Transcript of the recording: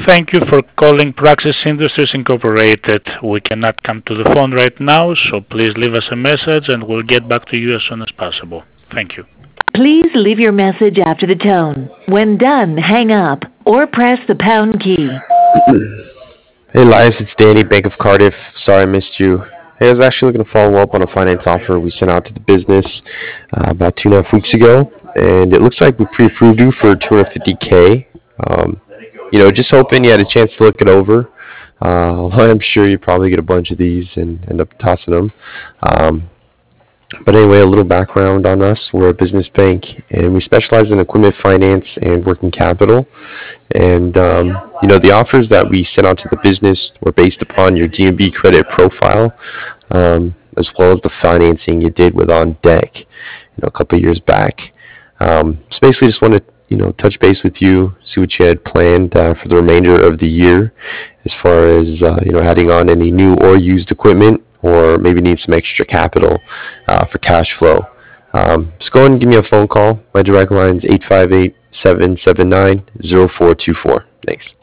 Thank you for calling Praxis Industries Incorporated. We cannot come to the phone right now, so please leave us a message and we'll get back to you as soon as possible. Thank you. Please leave your message after the tone. When done, hang up or press the pound key. Hey Elias, it's Danny, Bank of Cardiff. Sorry I missed you. Hey, I was actually looking to follow up on a finance offer we sent out to the business about 2.5 weeks ago, and it looks like we pre-approved you for 250K. Just hoping you had a chance to look it over. I'm sure you probably get a bunch of these and end up tossing them. But anyway, a little background on us. We're a business bank, and we specialize in equipment finance and working capital. And the offers that we sent out to the business were based upon your DNB credit profile, as well as the financing you did with On Deck, a couple of years back. So basically, just wanted to touch base with you, see what you had planned for the remainder of the year, as far as adding on any new or used equipment, or maybe need some extra capital for cash flow. Just go ahead and give me a phone call. My direct line is 858-779-0424. Thanks.